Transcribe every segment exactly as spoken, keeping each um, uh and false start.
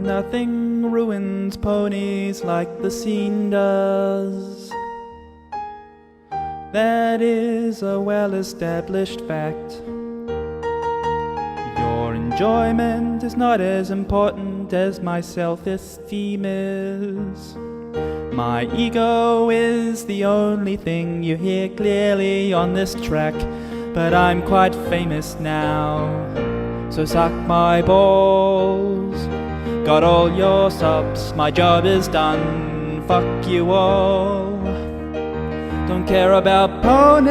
Nothing ruins ponies like the scene does. That is a well-established fact. Your enjoyment is not as important as my self-esteem is. My ego is the only thing you hear clearly on this track, but I'm quite famous now, so suck my balls. Got all your subs, my job is done, fuck you all. Don't care about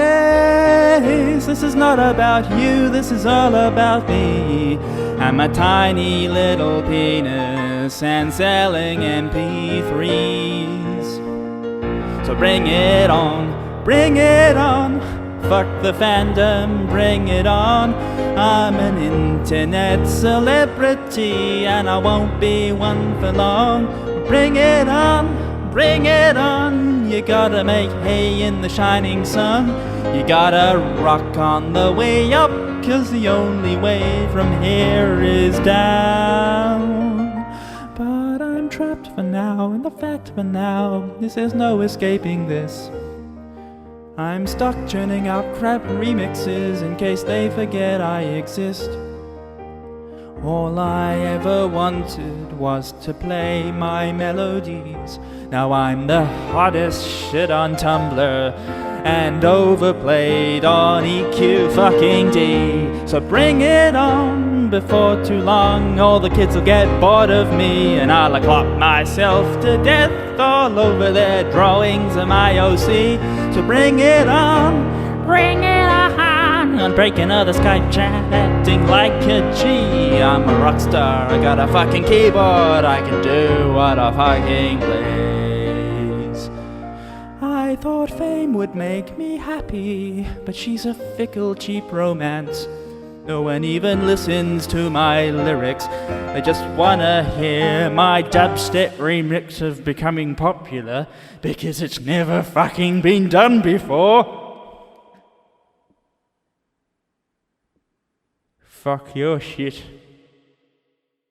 ponies, this is not about you, this is all about me and my tiny little penis and selling M P threes. So bring it on, bring it on, fuck the fandom, bring it on. I'm an internet celebrity and I won't be one for long. Bring it on, bring it on. You gotta make hay in the shining sun. You gotta rock on the way up, 'cause the only way from here is down. But I'm trapped for now, and the fact for now is there's no escaping this. I'm stuck churning out crap remixes in case they forget I exist. All I ever wanted was to play my melodies. Now I'm the hottest shit on Tumblr and overplayed on E Q fucking D. So bring it on before too long. All the kids will get bored of me and I'll clock myself to death all over their drawings of my O C. So bring it on, bring it on. I'm breaking all the Skype chat, acting like a G. I'm a rock star, I got a fucking keyboard, I can do what I fucking please. I thought fame would make me happy, but she's a fickle, cheap romance. No one even listens to my lyrics, they just wanna hear my dubstep remix of becoming popular, because it's never fucking been done before. Fuck your shit.